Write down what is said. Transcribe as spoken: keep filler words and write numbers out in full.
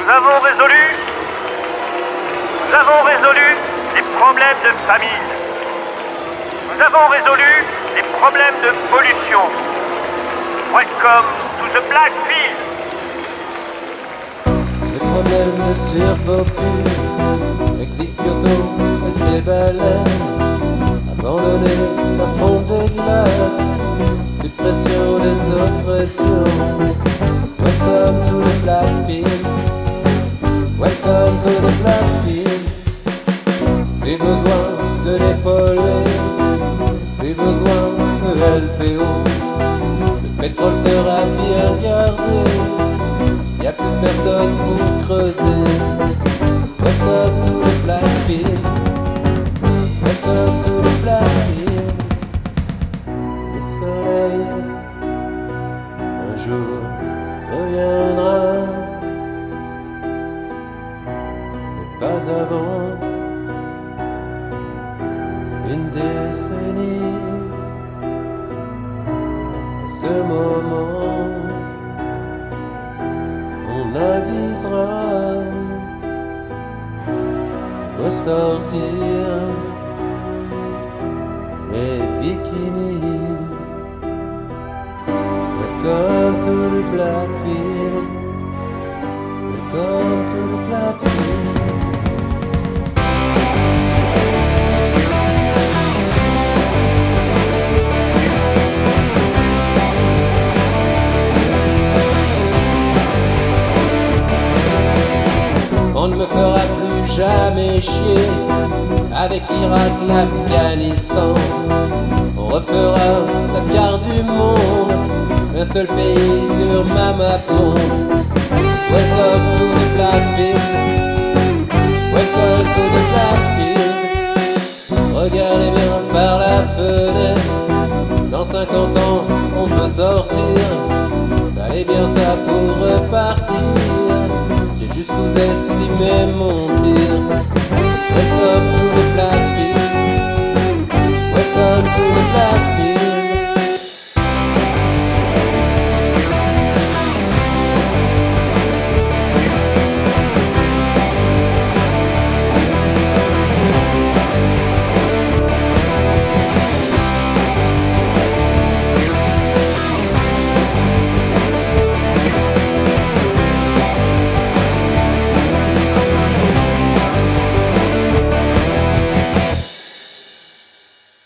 Nous avons résolu, nous avons résolu les problèmes de famine. Nous avons résolu les problèmes de pollution. Welcome to the Black Field. Les problèmes de surpopule, exit Kyoto et ses baleines, abandonner la fonte des glaces, dépression des oppressions. Welcome to the Black Field. Welcome to the Black Field. Plus besoin de les polluer, plus besoin de L P O. Le pétrole sera bien gardé, y a plus personne pour creuser. Welcome to the Black Field. Welcome to the Black Field. Le soleil, un jour, reviendra, mais pas avant une décennie. À ce moment, on avisera ressortir les bikinis. Welcome to the Black Field. Welcome to the Black Field. On ne me fera plus jamais chier avec l'Irak, l'Afghanistan. On refera la carte du monde, un seul pays sur ma map monde. Welcome to the Black Field. Welcome to the Black Field. Regardez bien par la fenêtre, dans cinquante ans on peut sortir. Fallait bien ça pour repartir. J'ai juste sous-estimé mon tir. Welcome to